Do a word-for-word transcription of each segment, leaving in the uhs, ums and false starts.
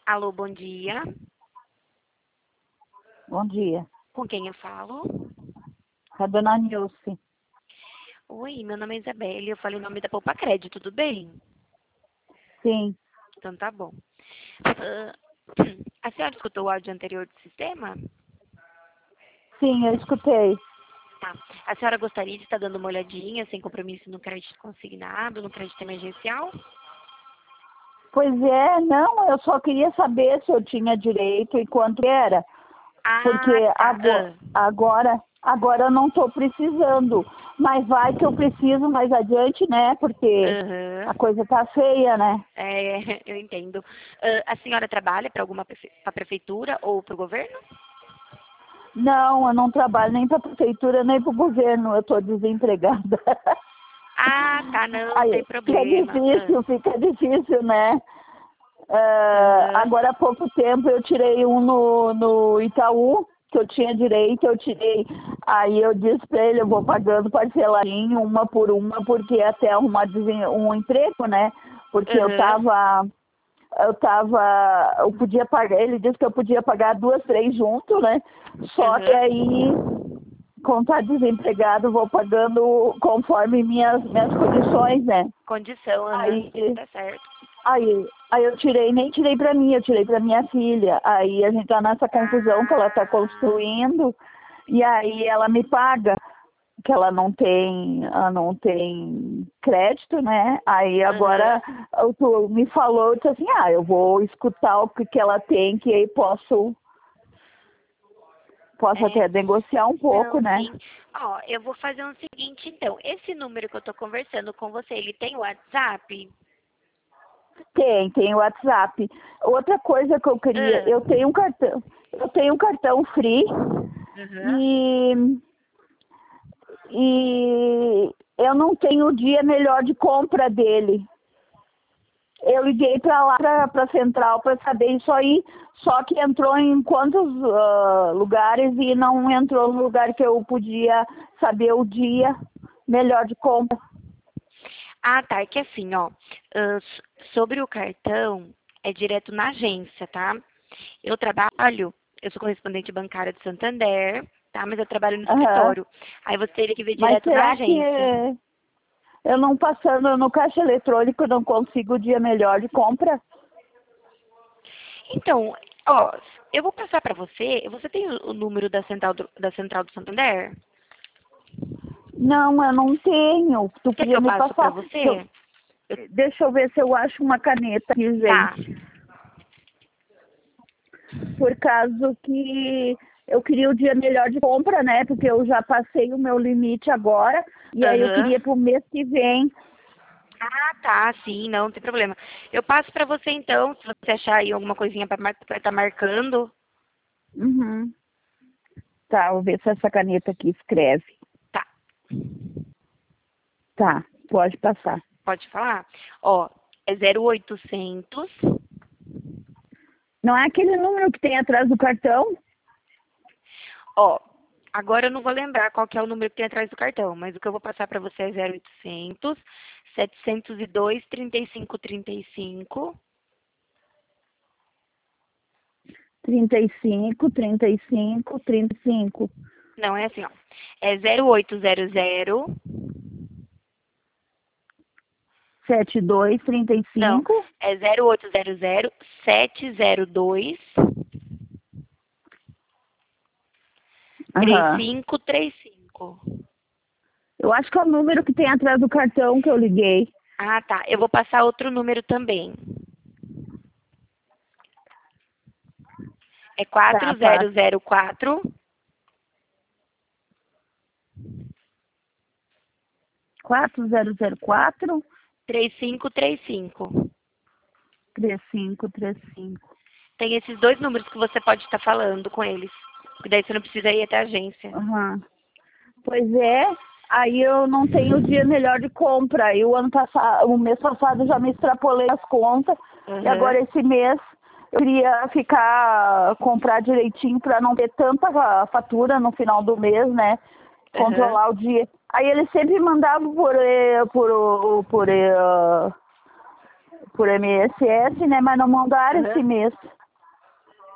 Alô, bom dia. Bom dia. Com quem eu falo? Com a dona Nilce. Oi, meu nome é Isabelle. Eu falei o nome da Poupa Crédito, tudo bem? Sim, Então tá bom. Ah, a senhora escutou o áudio anterior do sistema? sim, eu escutei. Tá. A senhora gostaria de estar dando uma olhadinha, sem compromisso, no crédito consignado, no crédito emergencial? Pois é, não, eu só queria saber se eu tinha direito e quanto era. Porque Ah, tá. agora, Ah, agora, agora eu não estou precisando. Mas vai que eu preciso mais adiante, né? Porque a Aham. coisa tá feia, né? É, eu entendo. Ah, a senhora trabalha para alguma prefe- pra prefeitura ou para o governo? Não, eu não trabalho nem para a prefeitura, nem para o governo. Eu estou desempregada. Ah, tá, não, sem Aí fica problema. Ah, difícil, fica difícil, né? Ah, Aham. agora há pouco tempo eu tirei um no, no Itaú, que eu tinha direito, eu tirei. Aí eu disse para ele, eu vou pagando parceladinho, uma por uma, porque até arrumar desen- um emprego, né? Porque eu Aham. tava, eu tava, eu podia pagar, ele disse que eu podia pagar duas, três junto, né? Só que Aham. aí, como tá desempregado, eu vou pagando conforme minhas, minhas condições, né? Condição, aham. Aí Tá certo. Aí, aí eu tirei, nem tirei pra mim, eu tirei pra minha filha. Aí a gente tá nessa confusão que ela tá Ah, construindo, e aí ela me paga, que ela não tem, ela não tem crédito, né? Aí aham. agora o tu me falou, eu disse assim, ah, eu vou escutar o que, que ela tem, que aí posso, posso É, até negociar um pouco, não, né? sim. Ó, eu vou fazer o seguinte, então. Esse número que eu tô conversando com você, ele tem WhatsApp? Tem, tem o WhatsApp. Outra coisa que eu queria, Ah, eu tenho um cartão, eu tenho um cartão free aham. e e eu não tenho o dia melhor de compra dele. Eu liguei para lá, para a central, para saber isso aí, só que entrou em quantos ah, lugares e não entrou no lugar que eu podia saber o dia melhor de compra. Ah, tá. É que assim, ó. ah, s- sobre o cartão, é direto na agência, tá? Eu trabalho, eu sou correspondente bancária do Santander, tá? Mas eu trabalho no Aham. escritório. Aí você teria que ver Mas direto na será que agência. eu não passando no caixa eletrônico eu não consigo o dia melhor de compra? Então, ó, eu vou passar pra você. Você tem o o número da central do, da central do Santander? Não, eu não tenho. Tu Quer que podia eu me passo pra passar. Se eu- você? Eu- Deixa eu ver se eu acho uma caneta aqui, tá. gente. Por causa que eu queria o dia melhor de compra, né? Porque eu já passei o meu limite agora. E aí eu Aham. queria pro mês que vem. Ah, tá, sim, não, não tem problema. Eu passo pra você então, se você achar aí alguma coisinha pra estar marcando. Uhum. Tá, vou ver se essa caneta aqui escreve. Tá, Tá, pode passar. pode falar? Ó, é zero oitocentos. Não é aquele número que tem atrás do cartão? Ó, agora eu não vou lembrar qual que é o número que tem atrás do cartão, mas o que eu vou passar pra você é zero oitocentos, setecentos e dois, trinta e cinco, trinta e cinco. trinta e cinco, trinta e cinco, trinta e cinco. Não, é assim, ó. É zero oito zero zero. Sete dois, trinta e Não, cinco. é zero oito zero zero, sete zero dois, três Aham. cinco três cinco. Eu acho que é o número que tem atrás do cartão que eu liguei. Ah, tá. Eu vou passar outro número também. É Tá, quatro zero passa. zero quatro, quatro zero zero quatro, três cinco três cinco. três cinco três cinco. Tem esses dois números que você pode estar falando com eles. Porque daí você não precisa ir até a agência. Aham. Pois é, aí eu não tenho o dia melhor de compra. E o ano passado, o mês passado eu já me extrapolei as contas. E Aham. agora esse mês eu queria ficar, comprar direitinho para não ter tanta fatura no final do mês, né? Aham. Controlar o dia. Aí eles sempre mandavam por, eh, por, por, eh, por M S S, né? Mas não mandaram esse Aham. mês.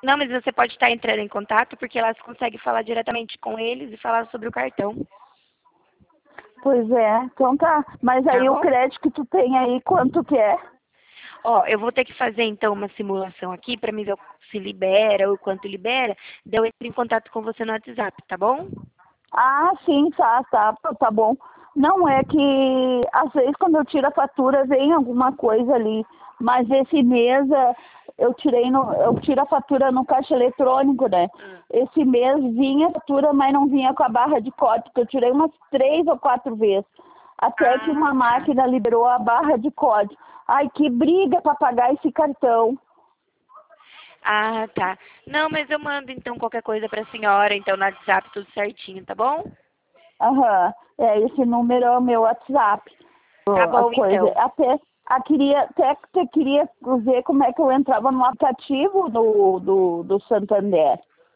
Não, mas você pode estar entrando em contato porque elas conseguem falar diretamente com eles e falar sobre o cartão. Pois é, então tá. Mas Tá aí o bom? crédito que tu tem aí, quanto que é? Ó, eu vou ter que fazer então uma simulação aqui para me ver se libera ou quanto libera. Daí eu entro em contato com você no WhatsApp, tá bom? Ah, sim, tá, tá, tá bom. Não é que às vezes quando eu tiro a fatura vem alguma coisa ali, mas esse mês eh, eu tirei no, eu tiro a fatura no caixa eletrônico, né? Esse mês vinha a fatura, mas não vinha com a barra de código, que eu tirei umas três ou quatro vezes, até que Ah, uma tá. máquina liberou a barra de código. Ai, que briga para pagar esse cartão. Ah, tá. Não, mas eu mando então qualquer coisa pra senhora, então no WhatsApp tudo certinho, tá bom? Aham, é, esse número é o meu WhatsApp. Tá A bom, coisa, então. até, a queria, até até queria ver como é que eu entrava no aplicativo do, do, do Santander.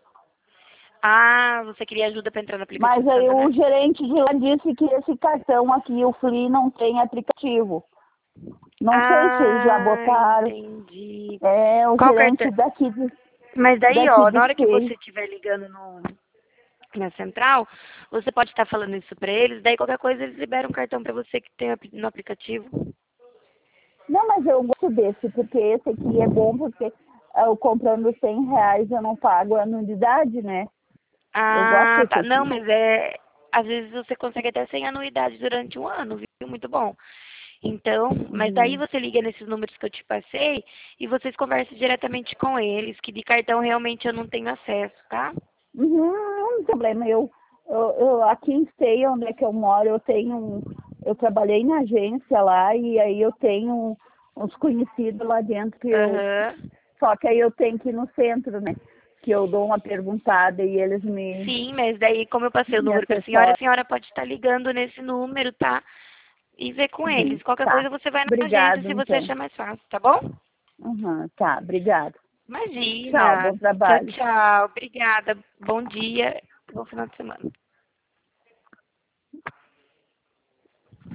Ah, você queria ajuda pra entrar no aplicativo Mas do aí o Santander? gerente de lá disse que esse cartão aqui, o Fli, não tem aplicativo. Não sei se eles já Ah, botaram. entendi. É, o Qual cartão? gerente daqui, de- Mas daí, daqui ó, na do hora que Fei. você estiver ligando no, na central, você pode estar falando isso pra eles, daí qualquer coisa eles liberam um cartão pra você que tem ap- no aplicativo. Não, mas eu gosto desse, porque esse aqui é bom, porque eu comprando cem reais eu não pago a anuidade, né? Eu gosto Ah, desse tá. Não, aqui. mas é. Às vezes você consegue até sem anuidade durante um ano, viu? Muito bom. Então, mas daí Uhum. você liga nesses números que eu te passei e vocês conversam diretamente com eles, que de cartão realmente eu não tenho acesso, tá? Uhum, não tem problema. Eu, eu, eu aqui em Esteio, onde é que eu moro, eu tenho, um- eu trabalhei na agência lá e aí eu tenho uns conhecidos lá dentro que eu, Aham. só que aí eu tenho que ir no centro, né? Que eu dou uma perguntada e eles me, Sim, mas daí, como eu passei o me número para a senhora, a assessoram. senhora pode estar ligando nesse número, tá? E ver com Uhum, eles. Qualquer tá. coisa você vai na agência Obrigado, se você então. achar mais fácil, tá bom? Uhum, tá, obrigado. Tchau, Imagina. bom Tchau, trabalho. tchau. Obrigada. Bom dia. Bom final de semana.